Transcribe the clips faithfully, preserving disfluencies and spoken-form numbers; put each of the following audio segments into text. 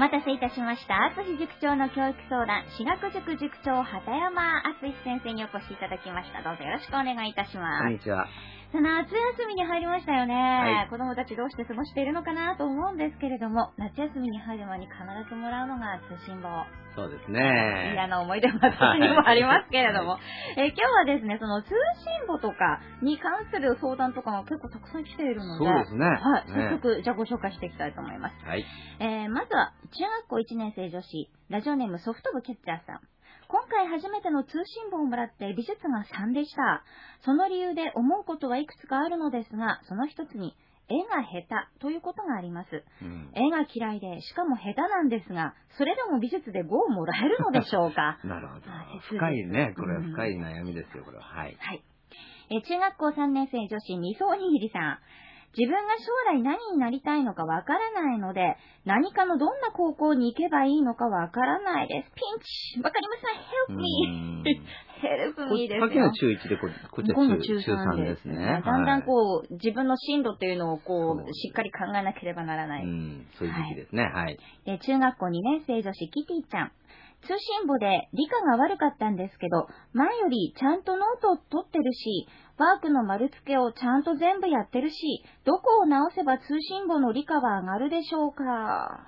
待たせいたしました。厚塾長の教育相談、私学塾塾長、畑山厚先生にお越しいただきました。どうぞよろしくお願いいたします。 こんにちは。 さあ、夏休みに入りましたよね、はい。子供たちどうして過ごしているのかなと思うんですけれども、夏休みに入る前に必ずもらうのが通信簿。 そうですね。 嫌な思い出も私にもありますけれども、はい、えー、今日はですね、その通信簿とかに関する相談とかも結構たくさん来ているので、 そうですね。 はい、 ね、 早速じゃあご紹介していきたいと思います。 はい。 えー、まずは中学校いちねん生女子、ラジオネームソフト部キャッチャーさん。今回初めての通信簿をもらって美術がさんでした。その理由で思うことはいくつかあるのですが、その一つに絵が下手ということがあります、うん、絵が嫌いでしかも下手なんですが、それでも美術でごをもらえるのでしょうか。 なるほど。深いね。これは深い悩みですよ、これは。はい。 はい。え中学校さんねん生女子、みそおにぎりさん。自分が将来何になりたいのかわからないので、何かのどんな高校に行けばいいのかわからないです。ピンチわかりません !Help me!Help me ですよ。 さっきの中いちでこ、こっちは中さんですね。 だんだんこう、自分の進路っていうのをこう、しっかり考えなければならない。 うん、そういう時期ですね。はい。 で中学校にねん生女子、キティちゃん。通信簿で理科が悪かったんですけど、前よりちゃんとノートを取ってるし、ワークの丸付けをちゃんと全部やってるし、どこを直せば通信簿の理科は上がるでしょうか。はい、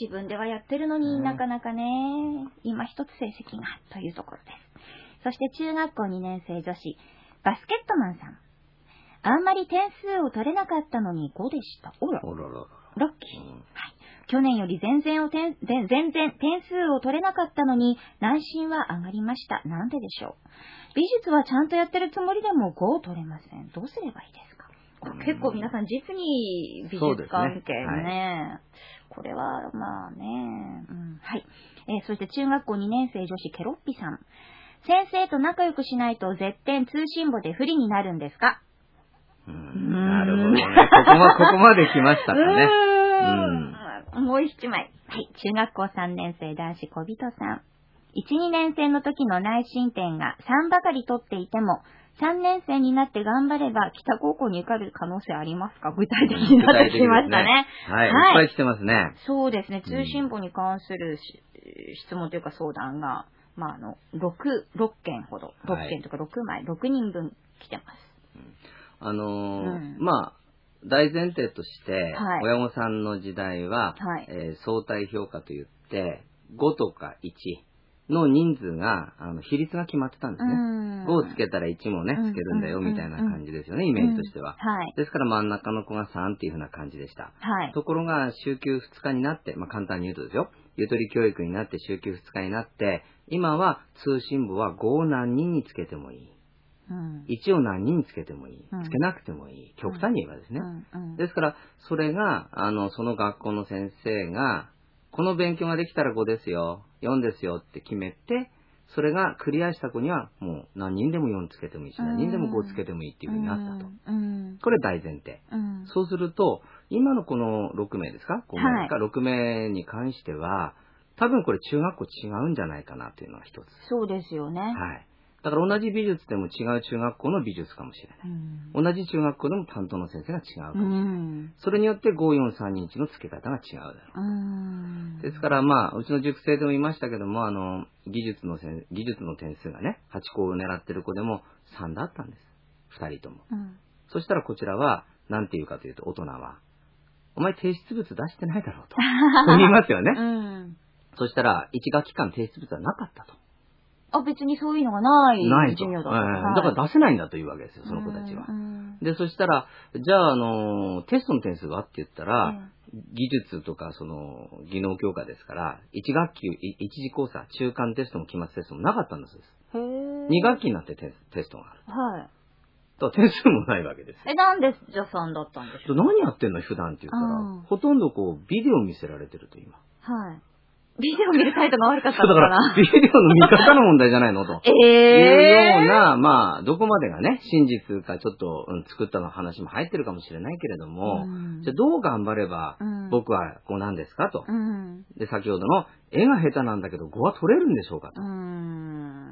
自分ではやってるのになかなかね、今一つ成績がというところです。そして中学校にねん生女子、バスケットマンさん。あんまり点数を取れなかったのにごでした。おら、 おらららラッキー。うん、はい。去年より全然を点全然点数を取れなかったのに内心は上がりました。なんででしょう。美術はちゃんとやってるつもりでもごを取れません。どうすればいいですか。結構皆さん実に美術関係 ね, ね、はい、これはまあね、うん、はい、えー、そして中学校にねん生女子ケロッピさん。先生と仲良くしないと絶対通信簿で不利になるんですか。 うーん、なるほどね。ここまここまで来ましたかね。 うん、もう一枚。はい。中学校さんねん生男子小人さん。いち、にねん生の時の内申点がさんばかり取っていても、さんねん生になって頑張れば北高校に受かる可能性ありますか。具体的になってきましたね。 はい。はい、いっぱい来てますね。 そうですね。通信簿に関する、うん、質問というか相談が、まあ、あの、6、ろっけんほど、ろっけんとかろくまい、ろくにんぶん来てます。 うん、あのーうん、まあ、大前提として、はい、親御さんの時代は、はい、えー、相対評価といって、ごとかいちの人数が、あの、比率が決まってたんですね。ごをつけたらいちもね、つけるんだよ、みたいな感じですよね、イメージとしては。はい、ですから真ん中の子がさんっていう風な感じでした。はい、ところが、週休ふつかになって、まあ、簡単に言うとですよ、ゆとり教育になって週休ふつかになって、今は通信簿はごを何人につけてもいい。うん、いちを何人につけてもいい、うん、つけなくてもいい、極端に言えばですね、うんうん、ですからそれがあのその学校の先生がこの勉強ができたらごですよ、よんですよって決めて、それがクリアした子にはもう何人でもよんつけてもいいし、何人でもごつけてもいいっていうふうになったと、うん、これ大前提、うん、そうすると今のこのろくめいですか、ごめいですか、はい、ろくめいに関しては多分これ中学校違うんじゃないかなというのが一つ。 そうですよね。 はい。だから同じ美術でも違う中学校の美術かもしれない。うん、同じ中学校でも担当の先生が違うかもしれない。うん、それによってご、よん、さん、に、いちの付け方が違うだろう。うん、ですからまあ、うちの塾生でも言いましたけども、あの、技術のせん、技術の点数がね、はちこを狙ってる子でもさんだったんです。ふたりとも。うん、そしたらこちらは、なんて言うかというと、大人は、お前提出物出してないだろうと。そう言いますよね。うん、そしたら、いち学期間提出物はなかったと。 あ、別にそういうのがないない授業だと、 えー、だから出せないんだというわけですよ、その子たちは。で、そしたら、じゃあ、あの、テストの点数はって言ったら、うん、技術とか、その、技能教科ですから、いち学期、一次考査、中間テストも期末テストもなかったんです。に学期になってテストがある。はい。だから点数もないわけです。 え、なんでじゃあさんだったんでしょう。 何やってんの普段って言ったら、うん、ほとんどこう、ビデオ見せられてると今。 はい。ビデオ見る態度が悪かったのかな。 だから、ビデオの見方の問題じゃないのと。ええー。いうような、まあ、どこまでがね、真実かちょっと、うん、作ったの話も入ってるかもしれないけれども、うん、じゃあどう頑張れば、僕はごなんですかと、うん。で、先ほどの、絵が下手なんだけどごは取れるんでしょうかと。うん。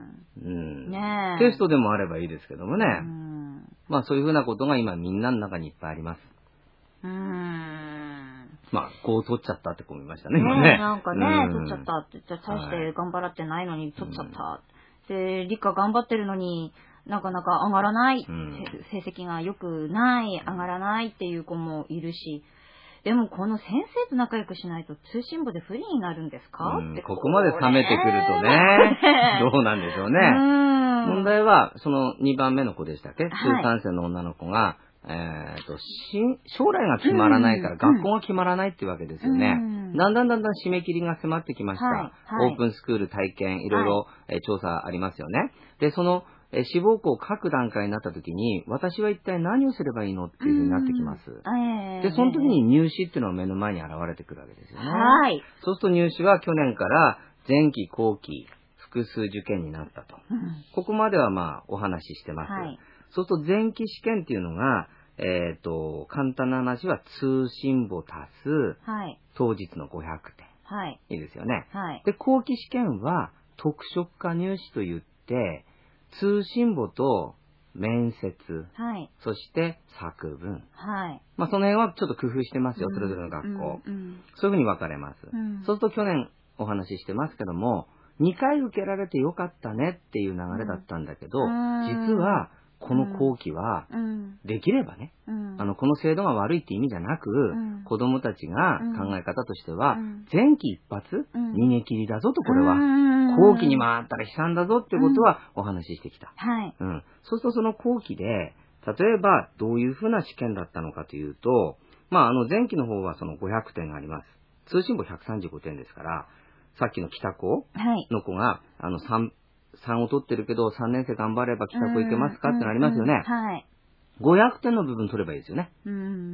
うん、ねえ。テストでもあればいいですけどもね。うん、まあ、そういうふうなことが今みんなの中にいっぱいあります。 うーん。 まあ、こう取っちゃったって子もいましたね、 今ね。 なんかね、取っちゃったって言って、大して頑張ってないのに取っちゃった。で、理科頑張ってるのになかなか上がらない。成績が良くない、上がらないっていう子もいるし。でもこの先生と仲良くしないと通信簿で不利になるんですか、うん、 ってここまで冷めてくるとね、どうなんでしょうね。うん問題は、そのにばんめの子でしたっけ、はい、中さん生の女の子が、えー、と将来が決まらないから、うん、学校が決まらないっていうわけですよね。うん、だんだんだんだん締め切りが迫ってきました。はいはい、オープンスクール体験、いろいろ、はいえー、調査ありますよね。で、そのえ志望校を書く段階になった時に、私は一体何をすればいいのっていうふうになってきます。で、その時に入試っていうのが目の前に現れてくるわけですよね。はい。そうすると入試は去年から前期後期複数受験になったと。うん、ここまではまあお話ししてます。はい、そうすると前期試験っていうのが、えっと、簡単な話は通信簿足す、はい、当日のごひゃくてん。はい。いいですよね。はい。で、後期試験は特色化入試といって、通信簿と面接、はい、そして作文、はい、まあその辺はちょっと工夫してますよ、うん、それぞれの学校、うんうん、そういうふうに分かれます、うん、そうすると去年お話ししてますけどもにかい受けられてよかったねっていう流れだったんだけど、うん、実はこの後期は、うん、できればね、うん、あのこの制度が悪いって意味じゃなく、うん、子供たちが考え方としては、うん、前期一発、うん、逃げ切りだぞと、これは、うん、後期に回ったら悲惨だぞってことはお話ししてきた、うんはいうん、そうするとその後期で例えばどういうふうな試験だったのかというと、まあ、あの前期の方はそのごひゃくてんがあります。通信簿ひゃくさんじゅうごてんですから、さっきの北高の子が、はい、あの3さんを取ってるけどさんねん生頑張れば北高行けますかってなりますよね、うんうんはい、ごひゃくてんの部分取ればいいですよね、うん、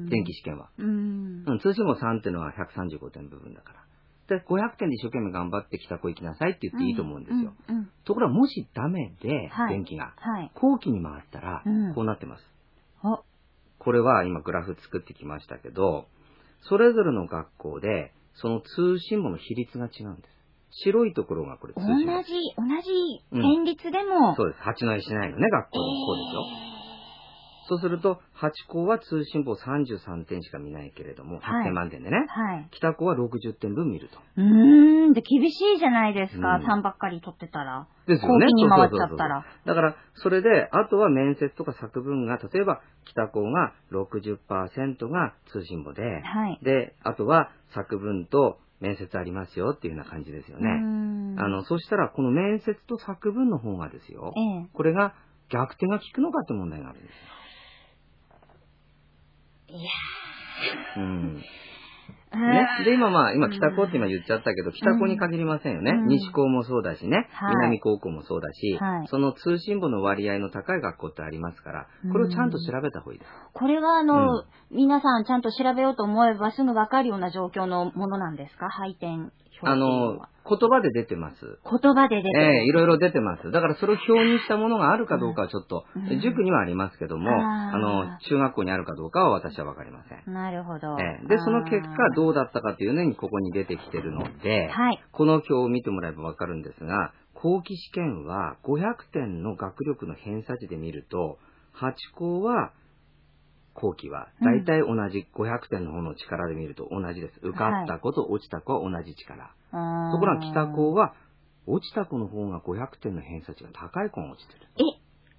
前期試験は、うんうん、通信簿さんっていうのはひゃくさんじゅうごてん部分だからでごひゃくてんで一生懸命頑張って北高行きなさいって言っていいと思うんですよ、うんうんうん、ところがもしダメで前期が、はい、後期に回ったらこうなってます、うん、これは今グラフ作ってきましたけどそれぞれの学校でその通信簿の比率が違うんです。白いところがこれ通信簿。 同じ、同じ県立でも、 うん、そうです。八戸市内のね、学校のこうですよ。えーそうすると、はち校は通信簿さんじゅうさんてんしか見ないけれども、はってん満点でね。はい。北校はろくじゅってんぶん見ると。 うーん、で、厳しいじゃないですか、うん、さんばっかり取ってたら。 ですよね。 後期に回っちゃったら。 だから、それで、あとは面接とか作文が、例えば、北校が ろくじゅっパーセント が通信簿で、はい。で、あとは作文と面接ありますよっていうような感じですよね。うんあの、そしたら、この面接と作文の方がですよ。ええ、これが逆転が効くのかって問題があるんですよ。 いやー。うん。ね。で、今まあ、今北高って今言っちゃったけど、北高に限りませんよね。うん、西高もそうだしね、はい、南高校もそうだし、はい、その通信簿の割合の高い学校ってありますから、これをちゃんと調べた方がいいです。 これはあの、うん、皆さんちゃんと調べようと思えばすぐわかるような状況のものなんですか？配点表あの、言葉で出てます。 言葉で出てます。 ええ、いろいろ出てます。だからそれを表にしたものがあるかどうかはちょっと、うん、塾にはありますけども、あ, あの、中学校にあるかどうかは私はわかりません。 なるほど。 ええ、で、その結果どうだったかというのにここに出てきてるので、はい、この表を見てもらえばわかるんですが、後期試験はごひゃくてんの学力の偏差値で見ると、はち校は後期はだいたい同じ、ごひゃくてんの方の力で見ると同じです。受かった子と落ちた子は同じ力。はい、ところが北校は落ちた子の方がごひゃくてんの偏差値が高い子が落ちてる。え ?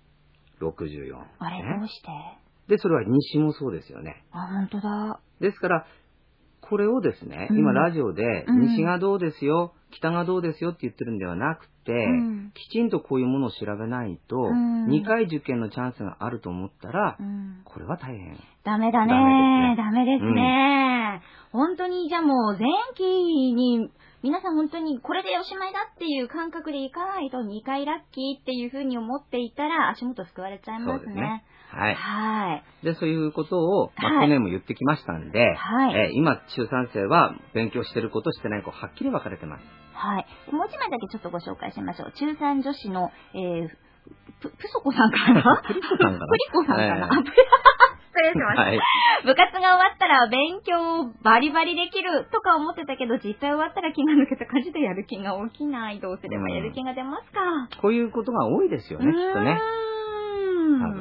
ろくじゅうよん。 あれ、どうして？ で、それは西もそうですよね。 あ、本当だ。 ですから、これをですね、うん、今ラジオで西がどうですよ、うん、北がどうですよって言ってるんではなくて、うん、きちんとこういうものを調べないと、うん、にかい受験のチャンスがあると思ったら、うん、これは大変。 ダメだね。ダメですね。うん、本当にじゃあもう前期に、皆さん本当にこれでおしまいだっていう感覚でいかないとにかいラッキーっていうふうに思っていたら足元救われちゃいますね。そうですね。 はい。はい。で、そういうことを、まあ、去年も言ってきましたんで、はい。えー、今、中さん生は勉強してる子としてない子、はっきり分かれてます。 はい。もう一枚だけちょっとご紹介しましょう。中さん女子の、えー、プ、プソコさんかなプリコさんかなプリコさんかな、えー、失礼しました。はい。部活が終わったら勉強バリバリできるとか思ってたけど、実際終わったら気が抜けた感じでやる気が起きない。どうすればやる気が出ますか、 うん、こういうことが多いですよね、きっとね。多分。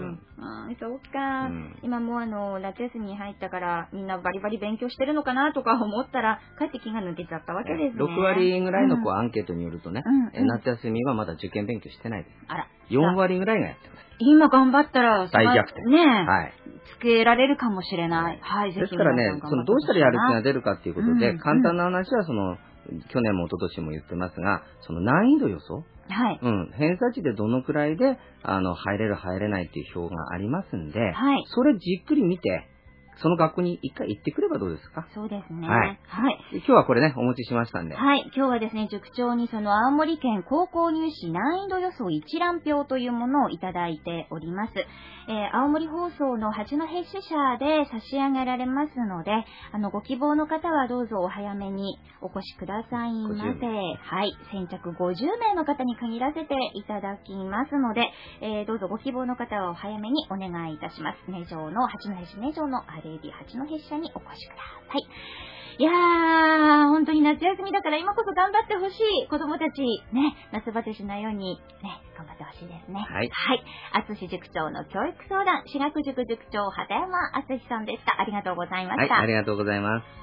うん、そうか。うん、今もうあの、夏休みに入ったから、みんなバリバリ勉強してるのかなとか思ったら、かえって気が抜けちゃったわけですね。 ろくわりぐらいのこう、うん、アンケートによるとね、うんうん、夏休みはまだ受験勉強してないです。あら。よんわりぐらいがやってます。 今頑張ったら、 大逆転。 ねえ。はい。つけられるかもしれない。はい、 ぜひ。ですからね、そのどうしたらやる気が出るかっていうことで、うん、簡単な話はその、去年も一昨年も言ってますが、その難易度予想。はい。うん。偏差値でどのくらいで、あの、入れる入れないっていう表がありますんで、はい。それじっくり見て、その学校に一回行ってくればどうですか？ そうですね。 はい。はい。今日はこれね、お持ちしましたんで。 はい。今日はですね、塾長にその青森県高校入試難易度予想一覧表というものをいただいております。えー、青森放送の八戸支社で差し上げられますので、あの、ご希望の方はどうぞお早めにお越しくださいませ。はい。先着ごじゅうめいの方に限らせていただきますので、えー、どうぞご希望の方はお早めにお願いいたします。根城の、八戸市根城のアレディ八戸支社にお越しください。いやー、本当に夏休みだから今こそ頑張ってほしい。子供たち、ね、夏バテしないように、ね、頑張ってほしいですね。はい。はい。厚塾長の教育相談、私学塾塾長、畑山厚さんでした。ありがとうございました。 はい、ありがとうございます。